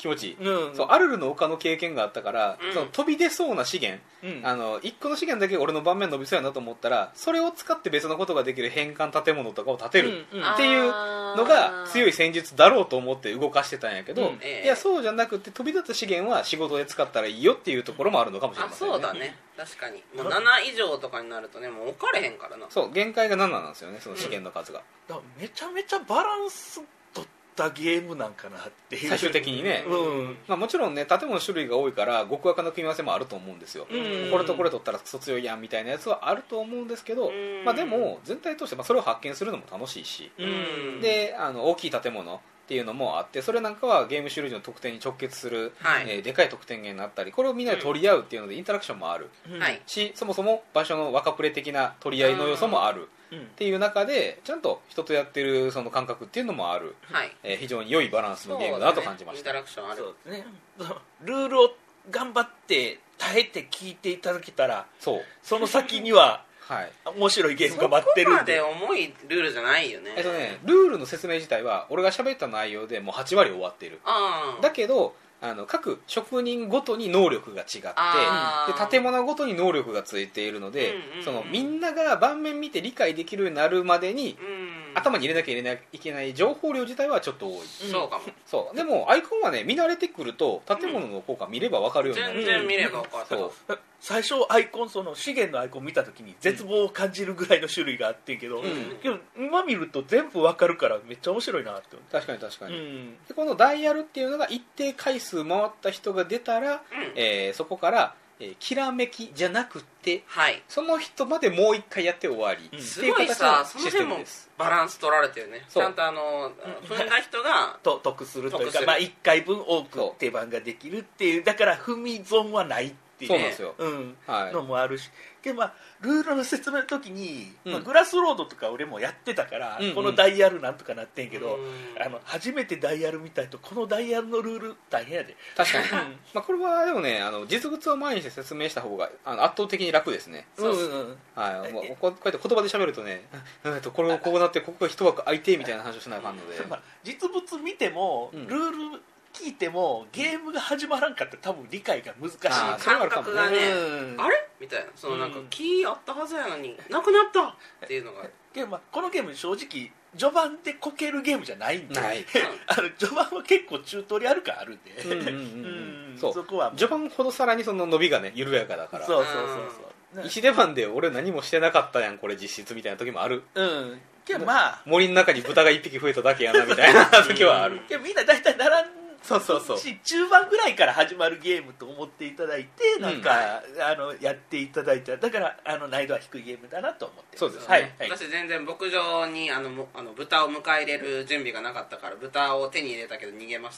気持ちいい、そうアルルの丘の経験があったから、その飛び出そうな資源、1個の資源だけ俺の盤面伸びそうやなと思ったらそれを使って別のことができる変換建物とかを建てるっていうのが強い戦術だろうと思って動かしてたんやけど、いやそうじゃなくて飛び出た資源は仕事で使ったらいいよっていうところもあるのかもしれませんね。 そうだね、確かにもう7以上とかになるとねもう置かれへんからな。 そう限界が7なんですよね、その資源の数が、 だからめちゃめちゃバランス取ったゲームなんかなっていう最終的にね、もちろんね建物種類が多いから極悪な組み合わせもあると思うんですよ、これとこれ取ったらクソ強いやんみたいなやつはあると思うんですけど、でも全体としてそれを発見するのも楽しいし、で大きい建物っていうのもあって、それなんかはゲーム終了時の得点に直結する、でかい得点源になったり、これをみんなで取り合うっていうのでインタラクションもある、しそもそも場所の若プレ的な取り合いの要素もあるっていう中でちゃんと人とやってるその感覚っていうのもある、非常に良いバランスのゲームだなと感じました。 インタラクションある。 そうですね、ルールを頑張って耐えて聞いていただけたらその先には面白いゲームが待ってるんで。 そこまで重いルールじゃないよね。 ルールの説明自体は俺が喋った内容でもう8割終わってる。だけど各職人ごとに能力が違ってで建物ごとに能力がついているので、そのみんなが盤面見て理解できるようになるまでに、頭に入れなきゃいけない情報量自体はちょっと多い。 そうかも。 そうでもアイコンはね見慣れてくると建物の効果見れば分かるようになる。 全然見れば分かる。 そう最初アイコンその資源のアイコン見た時に絶望を感じるぐらいの種類があってんけど、けど今見ると全部分かるからめっちゃ面白いなって。 確かに確かに、でこのダイヤルっていうのが一定回数回った人が出たら、そこからきらめきじゃなくて、その人までもう一回やって終わり、 すごいさ、その辺もバランス取られてるね。ちゃんと踏んだ人が得するというか、1回分多く手番ができるっていう、だから踏み損はないっていう、 そうなんですよ、 のもあるし、でルールの説明の時に、グラスロードとか俺もやってたから、このダイヤルなんとかなってんけど、初めてダイヤル見たいとこのダイヤルのルール大変やで。 確かにこれはでもね実物を前にして説明した方が圧倒的に楽ですね。こうやって言葉で喋るとねこれをこうなってここが一枠空いてみたいな話をしなあかんので、 実物見ても、ルール聞いてもゲームが始まらんかったら多分理解が難しい。 感覚がね、あれみたいな、そのなんかキーあったはずやのになくなったっていうのがこのゲーム正直序盤でこけるゲームじゃないんで、序盤は結構チュートリアル感あるんで、そこは序盤ほどさらにその伸びがね緩やかだから、 そう石出番で俺何もしてなかったやんこれ実質みたいな時もある。 けど森の中に豚が1匹増えただけやなみたいな時はある。 みんな大体並ん中盤ぐらいから始まるゲームと思っていただいて、なんかやっていただいたら、だから難易度は低いゲームだなと思って。 そうです。 私全然牧場に豚を迎え入れる準備がなかったから豚を手に入れたけど逃げました。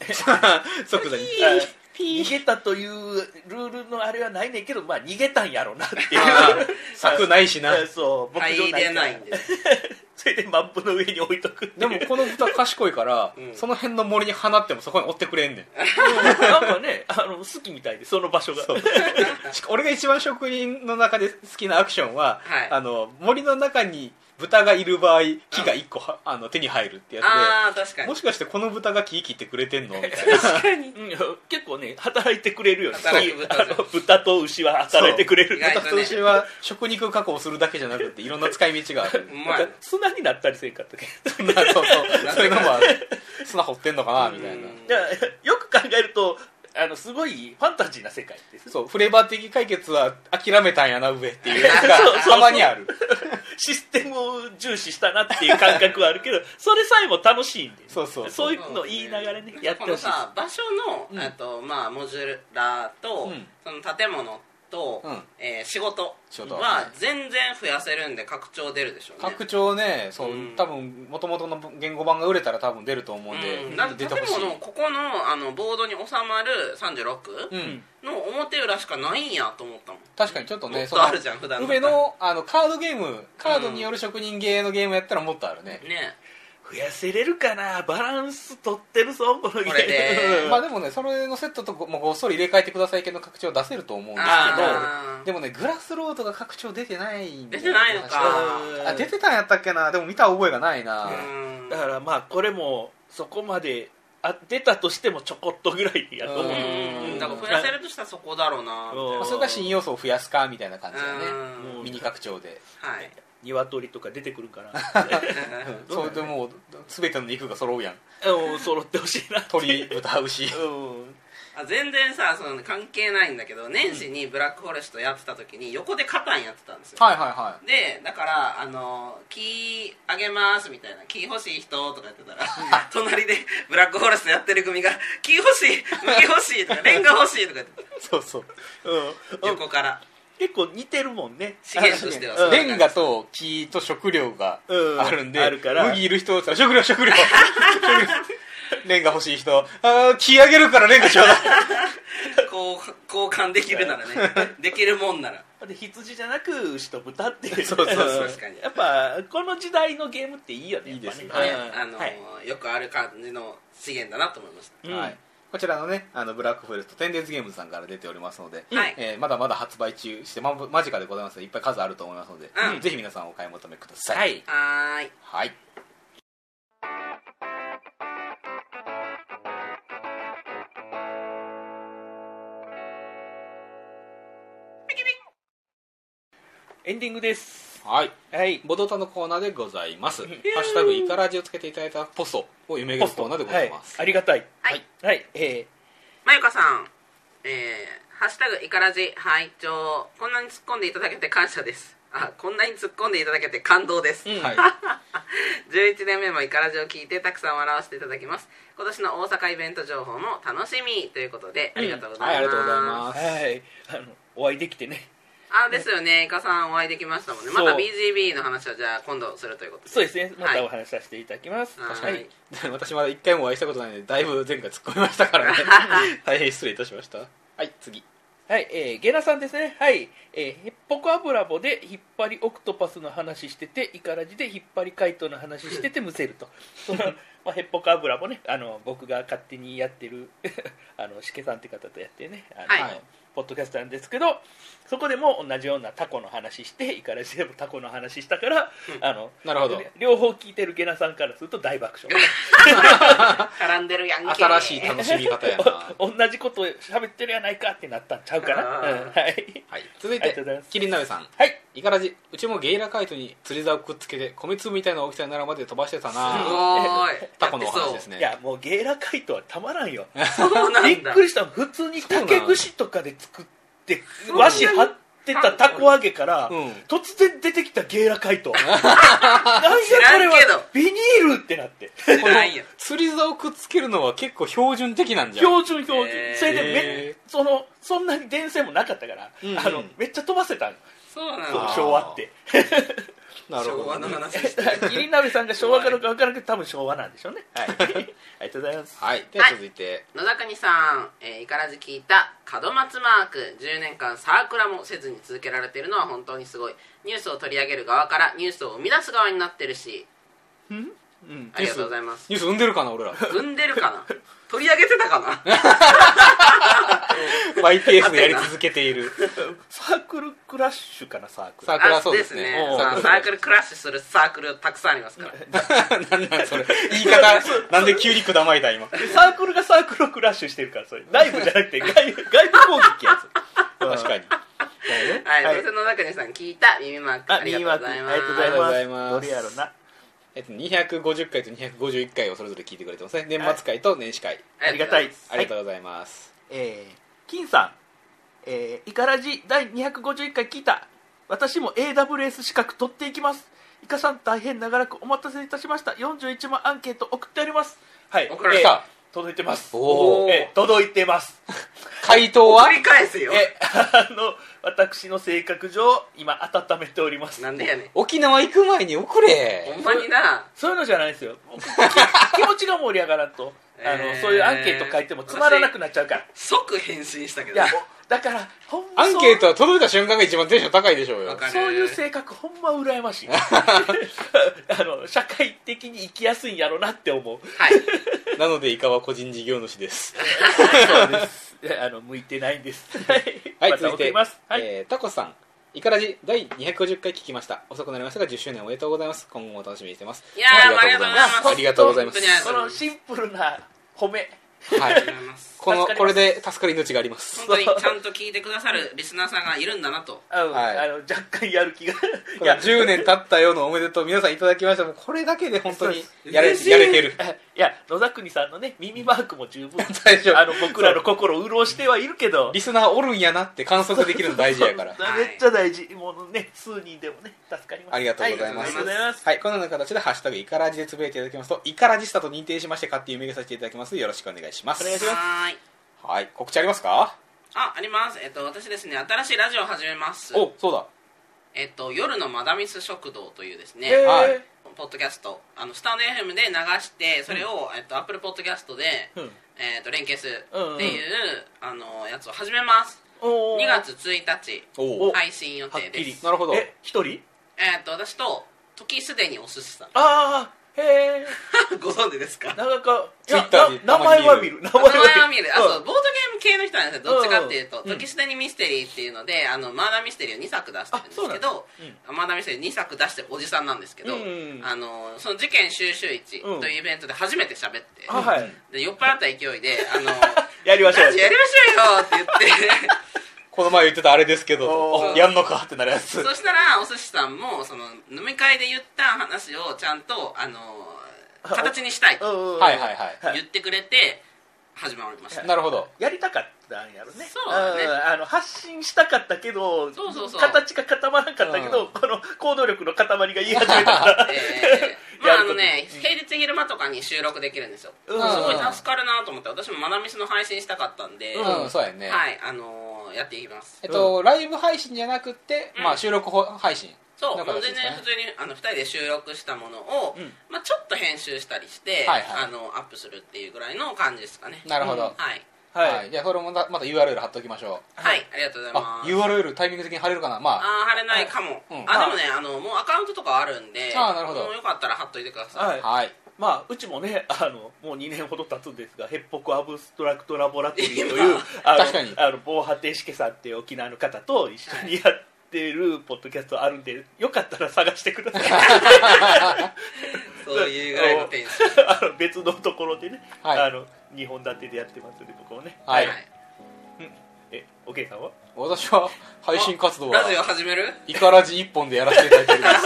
即座に逃げたというルールのあれはないねんけど、逃げたんやろなっていう。 柵ないしな。 そう入れないんで。 それでマップの上に置いとく。 でもこの豚賢いからその辺の森に放ってもそこに追ってくれんねん。 なんかね好きみたいで、その場所が。 俺が一番職人の中で好きなアクションは、森の中に豚がいる場合木が1個手に入るってやつで、もしかしてこの豚が木切ってくれてんのみたいな。 確かに結構ね働いてくれるよね。豚と牛は働いてくれる。 豚と牛は食肉加工するだけじゃなくていろんな使い道がある。 砂になったりせんかったっけ。 そういうのもある。砂掘ってんのかなみたいな。 よく考えるとすごいファンタジーな世界です。 フレーバー的解決は諦めたんやな上っていうやつがたまにある。 システムを重視したなっていう感覚はあるけど、それさえも楽しいんで、そういうの言いながらねやってほしい。 場所のモジュラーとその建物と仕事は全然増やせるんで拡張出るでしょうね。 拡張ね、多分元々の言語版が売れたら多分出ると思うんで、 建物ここのボードに収まる36の表裏しかないんやと思ったもん。 確かにちょっとね、 もっとあるじゃん普段の上のカードゲーム、カードによる職人ゲーのゲームやったらもっとあるね。 増やせれるかな。バランス取ってるぞこのゲーム。 でもね、それのセットともごっそり入れ替えてくださいけど拡張出せると思うんですけど、でもねグラスロードが拡張出てないんで。 出てないのか。 出てたんやったっけな。でも見た覚えがないな。 だからこれもそこまで出たとしてもちょこっとぐらいやと思う。 だから増やせるとしたらそこだろうな。 それが新要素を増やすかみたいな感じだね。ミニ拡張で。 はい。 鶏とか出てくるかな。 それでもう全ての肉が揃うやん。 揃ってほしいな。 鶏、豚、牛。 全然さ、その関係ないんだけど、年始にブラックフォレストやってた時に横でカタンやってたんですよ。 はいはいはい。 でだから木あげますみたいな、木欲しい人とか言ってたら隣でブラックフォレストやってる組が木欲しい、麦欲しいとかレンガ欲しいとか言ってそうそう、 横から結構似てるもんね、 資源としては。 レンガと木と食料があるんで、 あるから麦いる人だったら食料レンガ欲しい人、木あげるからレンガちょうだい交換できるならねできるもんなら。 で羊じゃなく牛と豚っていう。 そう確かにやっぱこの時代のゲームっていいよね。 いいですね。 よくある感じの資源だなと思いました。 はい。こちらのね、ブラックフォレストテンデンズゲームズさんから出ておりますので、まだまだ発売中して間近でございますので、いっぱい数あると思いますので、ぜひ皆さんお買い求めください。 はい。 はい。 エンディングです。 はい。ボドタのコーナーでございます。ハッシュタグイカラジをつけていただいたポストを読み上げるコーナーでございます。 ありがたい。 はい。 まゆかさん、ハッシュタグイカラジ拝聴、こんなに突っ込んでいただけて感謝です。こんなに突っ込んでいただけて感動です。 はい。 11年目もイカラジを聞いてたくさん笑わせていただきます。今年の大阪イベント情報も楽しみということで、ありがとうございます。 ありがとうございます。 はい。お会いできてね。 ですよね、イカさんお会いできましたもんね。また BGB の話はじゃあ今度するということで。 そうですね、またお話しさせていただきます。 はい。私まだ1回もお会いしたことないので、だいぶ前回突っ込みましたからね大変失礼いたしました。はい、次。 はい、ゲナさんですね。はい、ヘッポコアブラボで引っ張りオクトパスの話してて、イカラジで引っ張りカイトの話しててむせるとヘッポコアブラボね、僕が勝手にやってるしけさんって方とやってね、ポッドキャストなんですけど、そこでも同じようなタコの話して、イカラジでもタコの話したから、 なるほど、 両方聞いてるゲナさんからすると大爆笑絡んでるやんけ、 新しい楽しみ方やな同じこと喋ってるやないかってなったんちゃうかな。はい、 続いてキリン鍋さん、 はい、 イカラジ、うちもゲイラカイトに釣り竿をくっつけて米粒みたいな大きさになるまで飛ばしてたな。 すごいタコのお話ですね。 いやもうゲイラカイトはたまらんよそうなんだ。 びっくりした。普通に竹串とかで作って和紙貼ってたタコ揚げから、突然出てきたゲイラカイトなんやこれはビニールってなって釣り竿をくっつけるのは結構標準的なんじゃん。 標準それでそんなに電線もなかったから、めっちゃ飛ばせたん。 そうなんだ、 昭和ってなるほど、 昭和の話してキリン鍋さんが昭和かどうか分からんけど多分昭和なんでしょうね。はいありがとうございます。 はい、では続いて、 野田国さん、イカラジ聞いた門松マーク、10年間サークラもせずに続けられているのは本当にすごい。ニュースを取り上げる側からニュースを生み出す側になってるし、ありがとうございます。 ニュース生んでるかな俺ら。 生んでるかな取り上げてたかなマイペースでやり続けているサークルクラッシュかな。サークルはそうですね。 サークルクラッシュするサークルたくさんありますからなんなんそれ言い方なんで急にくだまいた今。 サークルがサークルをクラッシュしてるから、それ内部じゃなくて外部攻撃やつ確かに。 はい、そして野田国さん聞いた耳マーク、ありがとうございます。 ありがとうございます。どれやろな。 250回と251回をそれぞれ聞いてくれてますね。年末回と年始回、 ありがたい。 ありがとうございます。 金さん、イカラジ第251回聞いた。私も AWS 資格取っていきます。イカさん大変長らくお待たせいたしました。41万アンケート送っております。はい、 送られた。 届いてます。 届いてます回答は繰り返すよ。 私の性格上今温めております。 なんでやねん。 沖縄行く前に送れ。 ほんまにな。 そういうのじゃないですよ気持ちが盛り上がらんとそういうアンケート書いてもつまらなくなっちゃうから。 即返信したけど。 いやだからほんまアンケートは届いた瞬間が一番テンション高いでしょうよ。 そういう性格ほんま羨ましい社会的に生きやすいんやろなって思う。 はいなのでイカは個人事業主です。 そうです向いてないんですはい、 また送ります。 タコさん、イカラジ第250回聞きました。遅くなりましたが10周年おめでとうございます。今後も楽しみにしてます。 いやー、ありがとうございます。 ありがとうございます。 このシンプルな褒めはい、これで助かる命があります。 本当にちゃんと聞いてくださるリスナーさんがいるんだなと、 はい、若干やる気がいや10年経ったようなおめでとう皆さんいただきました。もうこれだけで本当にやれてる。 いや野田国さんのね耳マークも十分僕らの心を潤してはいるけど、 リスナーおるんやなって観測できるの大事やからめっちゃ大事。もうね数人でもね助かります。 ありがとうございます。 はい、 このような形でハッシュタグイカラジでつぶやいていただきますと、イカラジスタと認定しまして勝手に名義させていただきます。よろしくお願いします。 お願いします。 はい、告知ありますか？ あります。私ですね、新しいラジオを始めます。 お、そうだ。 夜のマダミス食堂というですね、ポッドキャスト、スタンド FM で流して、それを、Apple Podcast で、連携するっていう、やつを始めます。2月1日配信予定です。 なるほど。 一人？ 私と時すでにお寿司さん。 へえご存知ですか？ なんかツイッターで名前は見る。 名前は見る。そう、ボードゲーム系の人なんですよ。どっちかっていうと、時すでにミステリーっていうので、マーダーミステリーを2作出してるんですけど、マーダーミステリー2作出してるおじさんなんですけど、その事件収集市というイベントで初めて喋って、で酔っ払った勢いでやりましょうよって言ってこの前言ってたあれですけど、やんのかってなるやつ。 そしたらお寿司さんもその飲み会で言った話をちゃんと形にしたいと言ってくれて始まりました。 なるほど。 やりたかったんやろね。 そうだね。 発信したかったけど、形が固まらなかったけど、この行動力の塊が言い始めたから平日昼間とかに収録できるんですよ。すごい助かるなと思って、私もマダミスの配信したかったんで、 そうやね。 はい、やっていきます。 ライブ配信じゃなくて、収録配信。 そう、もう全然普通に2人で収録したものを、ちょっと編集したりして、アップするっていうぐらいの感じですかね。 なるほど。 はい。 じゃあそれもまた URL 貼っときましょう。はい、ありがとうございます。 URL タイミング的に貼れるかな。 貼れないかも。でもね、もうアカウントとかあるんで、 なるほど。 もうよかったら貼っといてください。 はい。うちもねもう2年ほど経つんですが、ヘッポコアブストラクトラボラトリーという確かに防波堤しけさんっていう沖縄の方と一緒にやってるポッドキャストあるんで、よかったら探してください。 そういうぐらいのテンション別のところでね、2本立てでやってますので、ここをね。 はい。 おけいさんは？ 私は配信活動はラジオ始める？ イカラジ1本でやらせていただいております。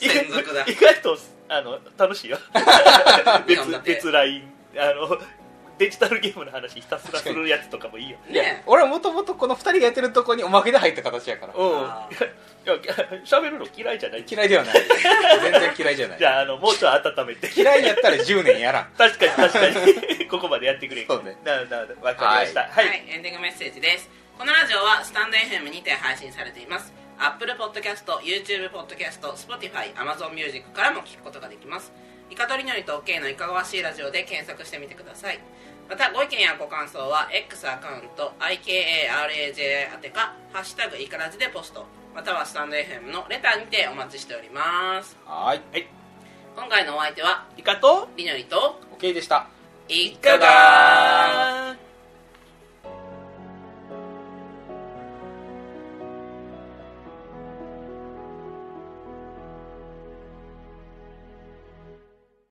専属だ。 意外と楽しいよ。別ラインデジタルゲームの話ひたすらするやつとかもいいよ。 俺はもともとこの2人がやってるとこにおまけで入った形やから。 喋るの嫌いじゃない？ 嫌いではない。全然嫌いじゃない。 じゃあもうちょっと温めて。 嫌いやったら10年やらん。 確かにここまでやってくれ。 そうね。 なるほど、わかりました。 はい、エンディングメッセージです。このラジオはスタンド FM にて配信されています。Apple Podcast、YouTube Podcast、Spotify、Amazon Music からも聞くことができます。イカとりのりと OK のいかがわしいラジオで検索してみてください。またご意見やご感想は X アカウント IKARAJ 宛てかハッシュタグイカラジでポスト、またはスタンド FM のレターにてお待ちしております。 はい。 今回のお相手はイカとりのりと OK でした。 いかが